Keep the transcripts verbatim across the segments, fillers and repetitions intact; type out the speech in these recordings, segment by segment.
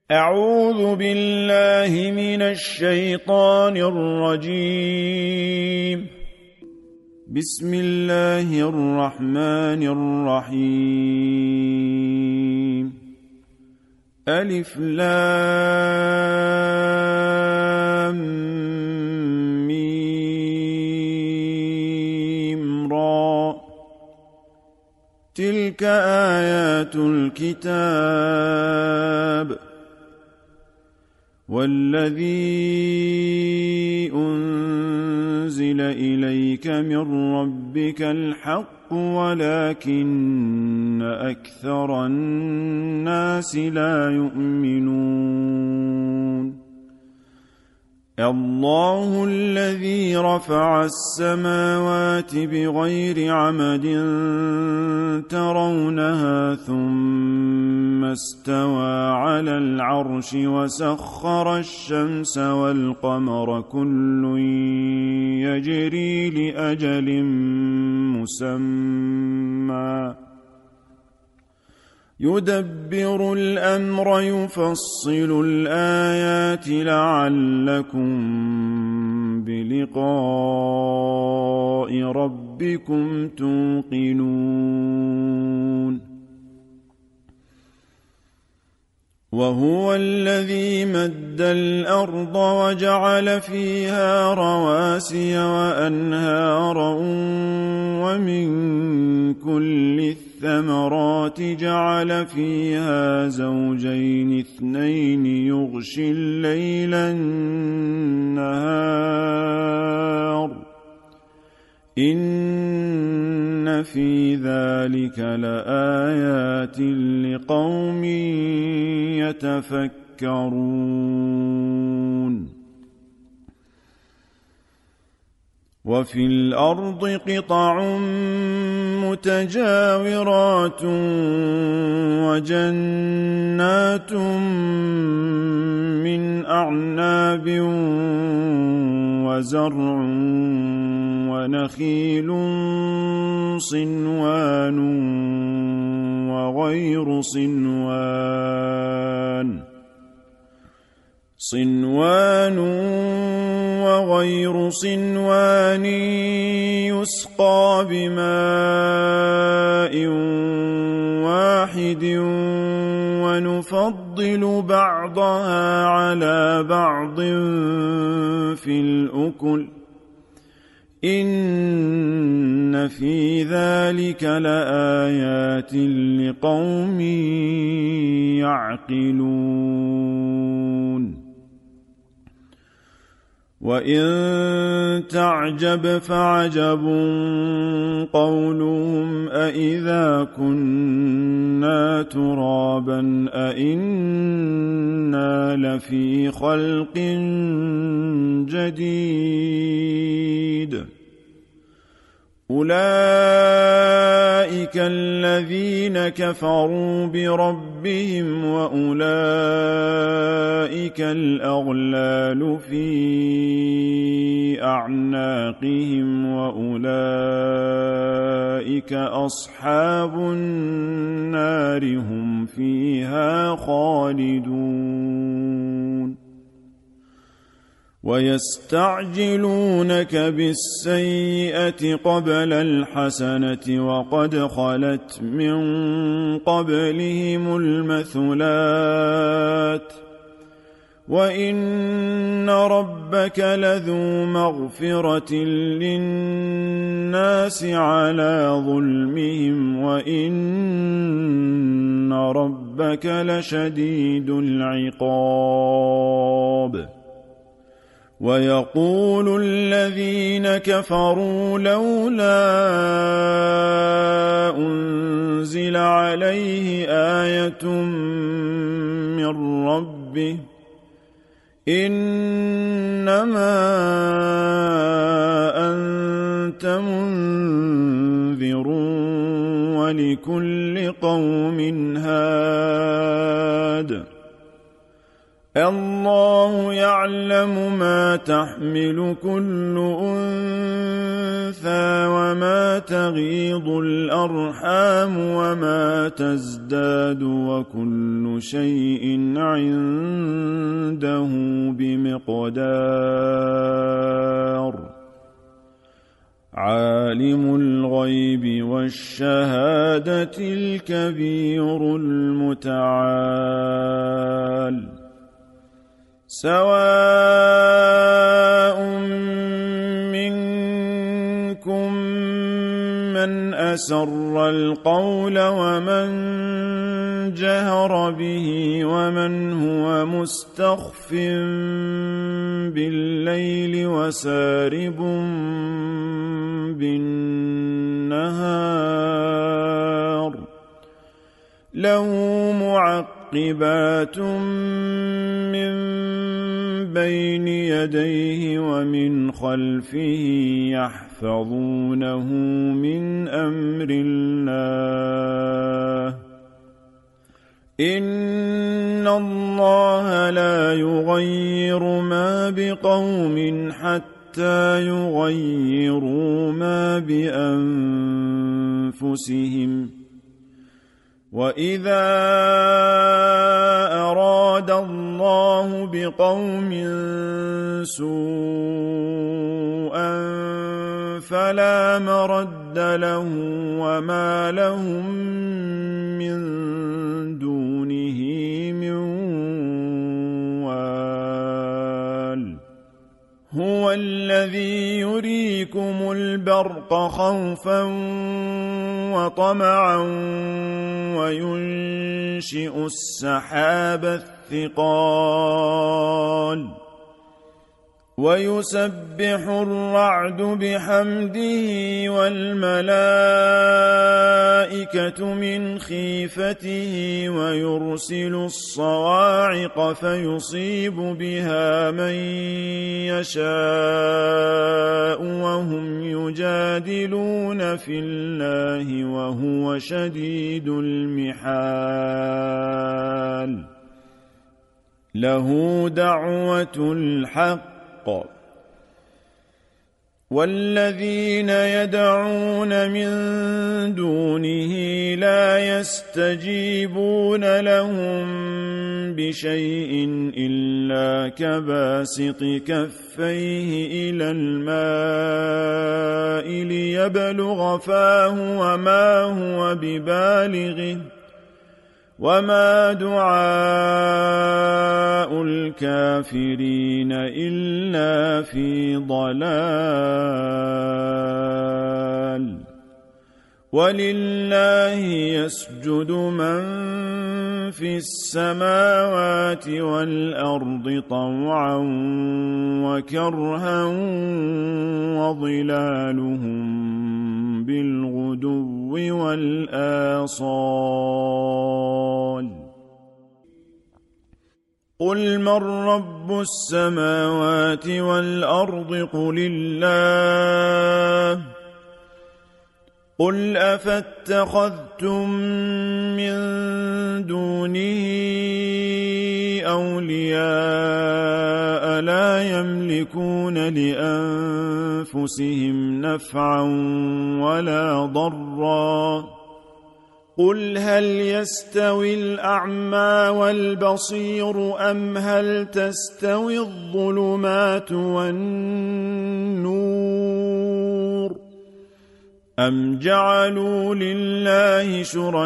أعوذ بالله من الشيطان الرجيم. بسم الله الرحمن الرحيم. ألف لام ميم را. تلك آيات الكتاب والذي أنزل إليك من ربك الحق ولكن أكثر الناس لا يؤمنون. الله الذي رفع السماوات بغير عمد ترونها ثم استوى على العرش وسخر الشمس والقمر كل يجري لأجل مسمى يدبر الأمر يفصل الآيات لعلكم بلقاء ربكم توقنون. وهو الذي مد الأرض وجعل فيها رواسي وأنهارا ومن كل الثمرات جعل فيها زوجين اثنين يغشي الليل النهار إن في ذلك لآيات لقوم يتفكرون. وفي الأرض قطع متجاورات وجنات من أعناب وزرع ونخيل صنوان وغير صنوان صنوان وغير صنوان يسقى بماء واحد ونفضل بعضها على بعض في الأكل إن في ذلك لآيات لقوم يعقلون. وإن تعجب فعجب قولهم أإذا كنا ترابا أإنا لفي خلق جديد أولئك الذين كفروا بربهم وأولئك الأغلال في أعناقهم وأولئك أصحاب النار هم فيها خالدون. ويستعجلونك بالسيئة قبل الحسنة وقد خلت من قبلهم المثلات وإن ربك لذو مغفرة للناس على ظلمهم وإن ربك لشديد العقاب. ويقول الذين كفروا لولا أنزل عليه آية من ربه إنما أنت منذر ولكل قوم هاد الله يعلم ما تحمل كل أنثى وما تغيض الأرحام وما تزداد وكل شيء عنده بمقدار عالم الغيب والشهادة الكبير المتعال سواء منكم من أسر القول ومن جهر به ومن هو مستخف بالليل وسارب بالنهار له معقبات من بين يديه ومن خلفه يحفظونه من أمر الله إن الله لا يغير ما بقوم حتى يغيروا ما بأنفسهم وإذا أراد الله بقوم سوءا فلا مرد له وما لهم من دونه من وال هو الذي يريكم البرق خوفا وطمعا وينشئ السحاب الثقال ويسبح الرعد بحمده والملائكة من خيفته ويرسل الصواعق فيصيب بها من يشاء وهم يجادلون في الله وهو شديد المحال له دعوة الحق والذين يدعون من دونه لا يستجيبون لهم بشيء إلا كباسط كفيه إلى الماء ليبلغ فاه وما هو ببالغه وما دعاء الكافرين إلا في ضلال ولله يسجد من في السماوات والأرض طوعا وكرها وظلالهم بالغدو والآصال قل من رب السماوات والأرض قل الله قل أفاتخذتم من دونه أولياء لا يملكون لأنفسهم نفعا ولا ضرا قل هل يستوي الأعمى والبصير أم هل تستوي الظلمات والنور أم جعلوا لله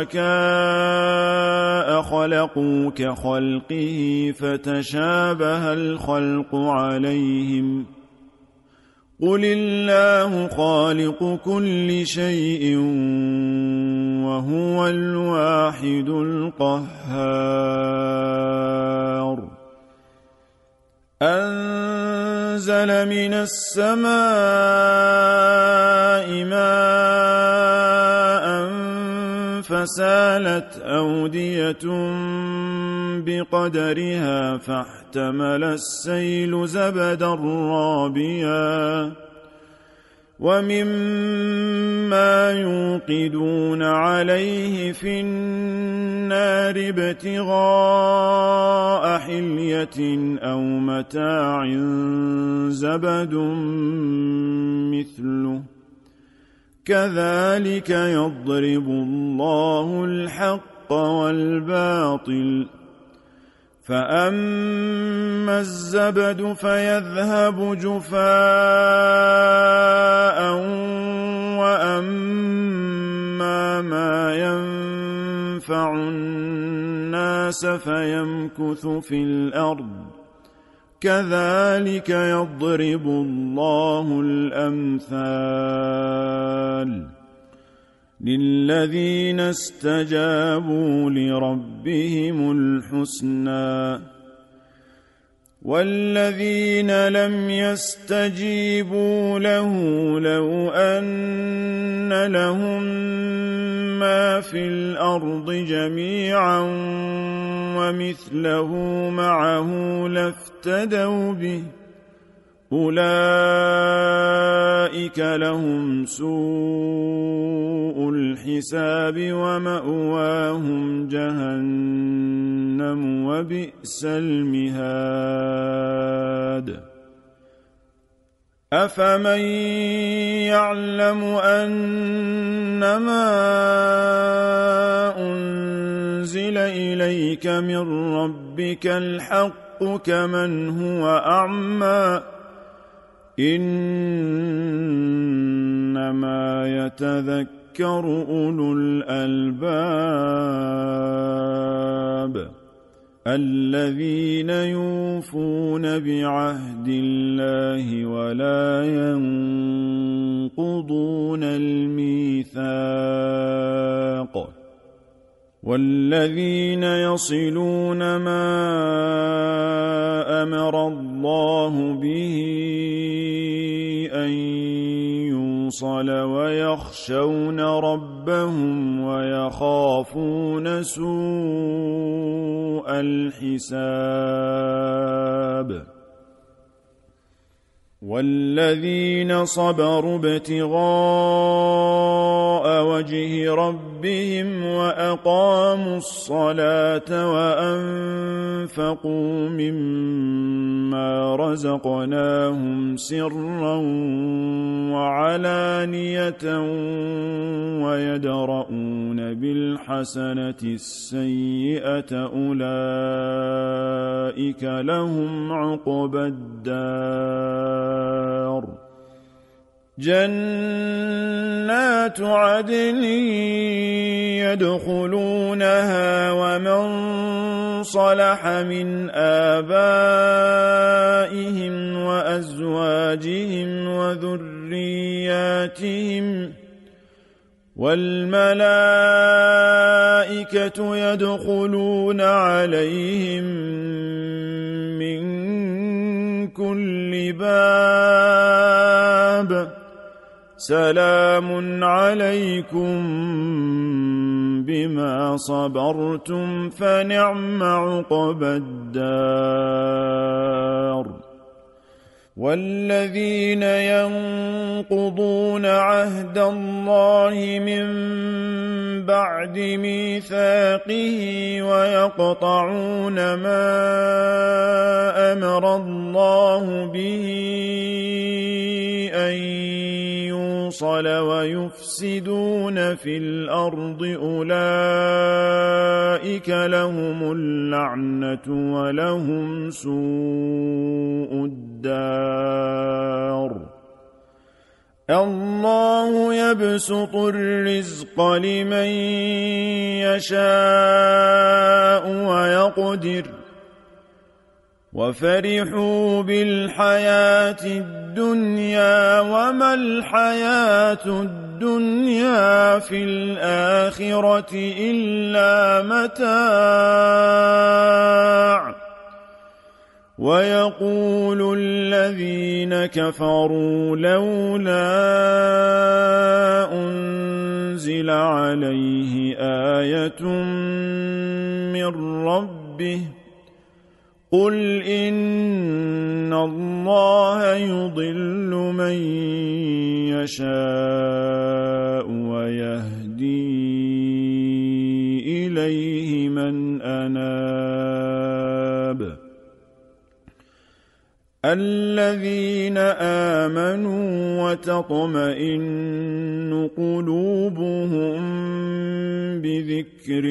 شركاء خلقوا كخلقه فتشابه الخلق عليهم قل الله خالق كل شيء وهو الواحد القهار أنزل من السماء ماء فسالت أودية بقدرها فاحتمل السيل زبدا رابيا ومما يوقدون عليه في النار ابتغاء حلية قرية أو متاع زبد مثله كذلك يضرب الله الحق والباطل فأما الزبد فيذهب جفاء وأما ما ينفع الناس فيمكث في الأرض كذلك يضرب الله الأمثال للذين استجابوا لربهم الحسنى والذين لم يستجيبوا له لو أن لهم ما في الأرض جميعا ومثله معه لافتدوا به أولئك لهم سوء الحساب ومأواهم جهنم وبئس المهاد أفمن يعلم أنما أنزل إليك من ربك الحق كمن هو أعمى إنما يتذكر أولو الألباب الذين يوفون بعهد الله ولا ينقضون الميثاق والذين يصلون ما أمر الله به أن يوصل ويخشون ربهم ويخافون سوء الحساب والذين صبروا ابتغاء وجه ربهم وأقاموا الصلاة وأنفقوا مما رزقناهم سرا وعلانية ويدرؤون بالحسنة السيئة أولئك لهم عقبى الدار جنات عدن يدخلونها ومن صلح من آبائهم وأزواجهم وذرياتهم والملائكة يدخلون عليهم من كل باب سلام عليكم بما صبرتم فنعم عقبى الدار والذين ينقضون عهد الله من بعد ميثاقه ويقطعون ما أمر الله به أن يوصل ويفسدون في الأرض أولئك لهم اللعنة ولهم سوء الدار الله يبسط الرزق لمن يشاء ويقدر وفرحوا بالحياة الدنيا وما الحياة الدنيا في الآخرة إلا متاع ويقول الذين كفروا لولا أنزل عليه آية من ربه قل إن الله يضل من يشاء ويهدي إليه من أناب الذين آمنوا وتطمئن قلوبهم بذكر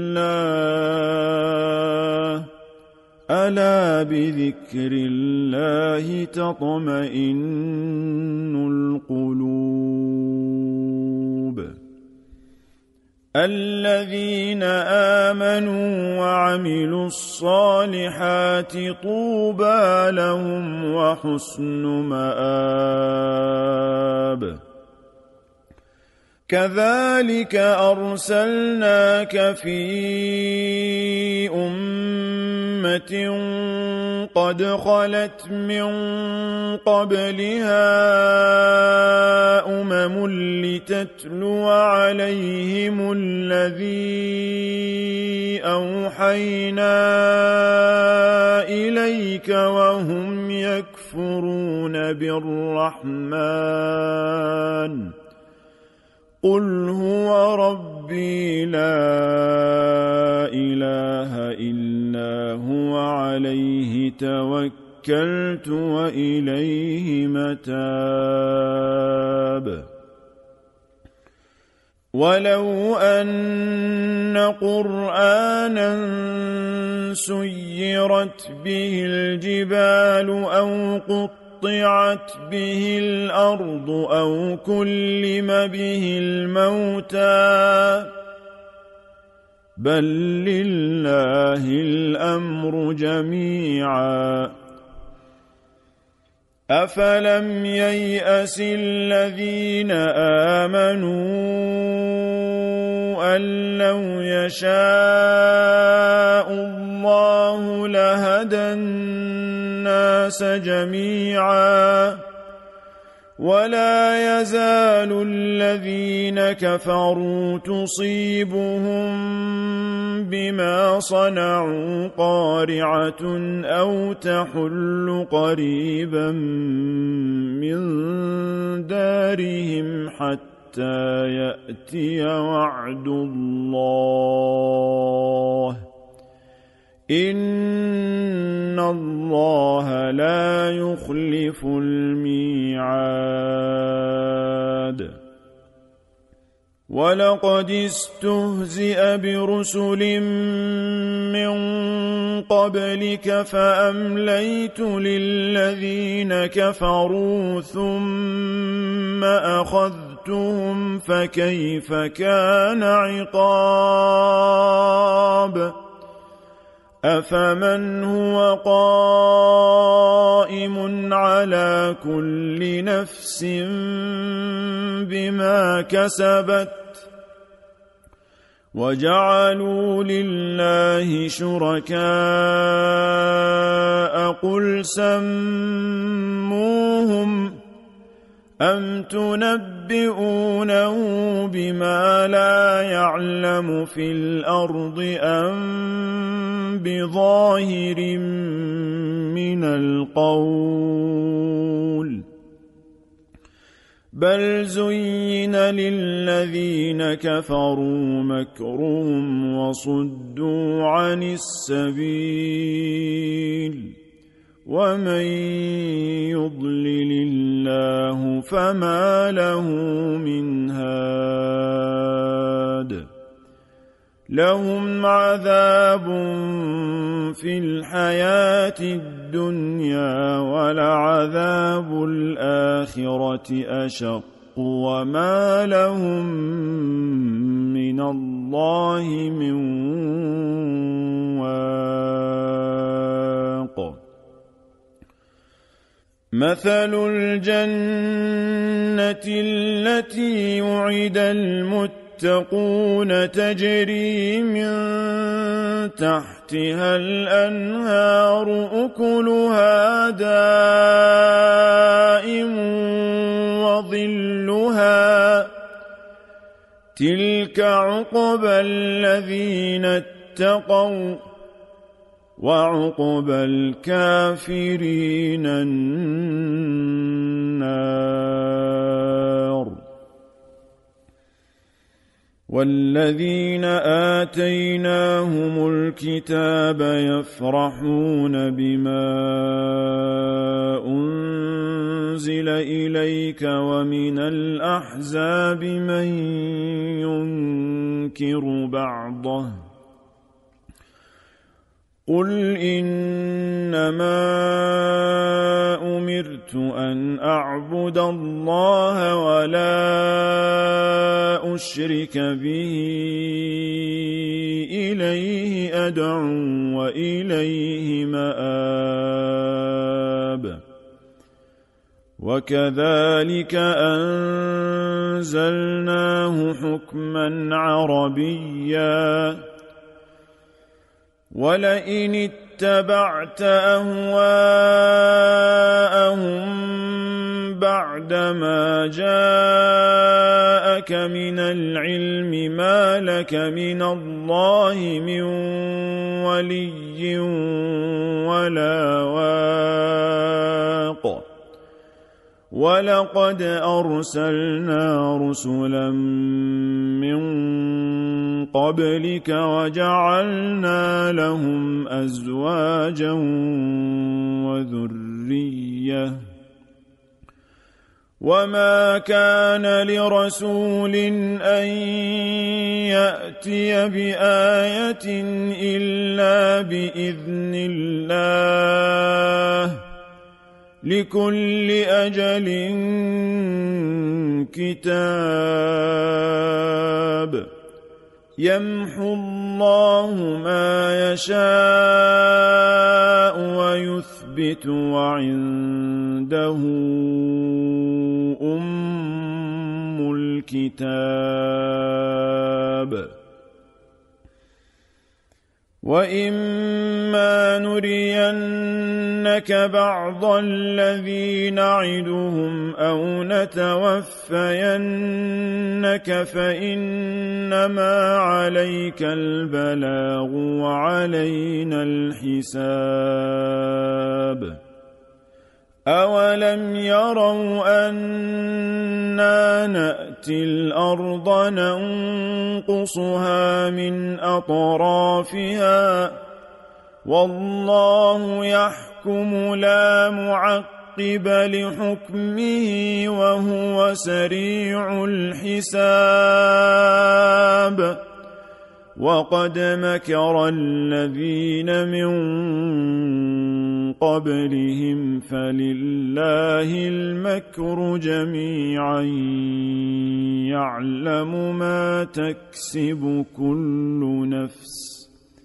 الله ألا بذكر الله تطمئن القلوب الذين آمنوا وعملوا الصالحات طوبى لهم وحسن مآب كذلك أرسلناك في أمة قد خلت من قبلها أمم لتتلو عليهم الذي أوحينا إليك وهم يكفرون بالرحمن قل هو ربي لا إله إلا هو عليه توكلت وإليه متاب ولو أن قرآنا سيرت به الجبال أو قطعت قطعت به الأرض أو كلم به الموتى بل لله الأمر جميعا أفلم ييأس الذين آمنوا أن لو يشاء الله لهدى الناس جميعا ولا يزال الذين كفروا تصيبهم بما صنعوا قارعة أو تحل قريبا من دارهم حتى يأتي وعد الله إن الله لا يخلف الميعاد ولقد استهزئ برسل من قبلك فأمليت للذين كفروا ثم أخذتهم فكيف كان عقاب أفمن هو قائم على كل نفس بما كسبت وجعلوا لله شركاء قل سموهم أم تنبئونه بما لا يعلم في الأرض أم بظاهر من القول بل زين للذين كفروا مكرهم وصدوا عن السبيل ومن يضلل الله فما له من هاد لهم عذاب في الحياة الدنيا ولعذاب الآخرة أشق وما لهم من الله من واق مثل الجنة التي وعد المتقون تجري من تحتها الأنهار أكلها دائم وظلها تلك عقبى الذين اتقوا وعقبى الكافرين النار والذين آتيناهم الكتاب يفرحون بما أنزل إليك ومن الأحزاب من ينكر بعضه قل إنما أمرت أن أعبد الله ولا أشرك به إليه أدعو وإليه مآب وكذلك أنزلناه حكما عربيا ولئن اتبعت أهواءهم بعدما جاءك من العلم ما لك من الله من ولي ولا واق ولقد أرسلنا رسلا من قبلك وجعلنا لهم أزواجا وذرية وما كان لرسول أن يأتي بآية إلا بإذن الله لكل أجل كتاب يمحو الله ما يشاء ويثبت وعنده أم الكتاب وإما نرينك بعض الذي نعدهم أو نتوفينك فإنما عليك البلاغ وعلينا الحساب أولم يروا أنا نأتي الأرض ننقصها من أطرافها والله يحكم لا معقب لحكمه وهو سريع الحساب وقد مكر الذين من قبلهم فلله المكر جميعا يعلم ما تكسب كل نفس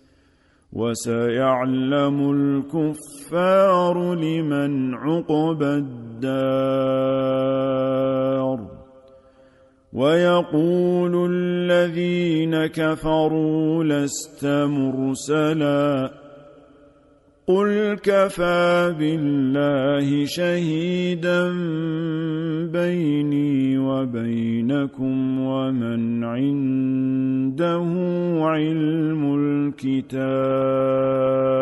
وسيعلم الكفار لمن عقبى الدار ويقول الذين كفروا لست مرسلا قل كفى بالله شهيدا بيني وبينكم ومن عنده علم الكتاب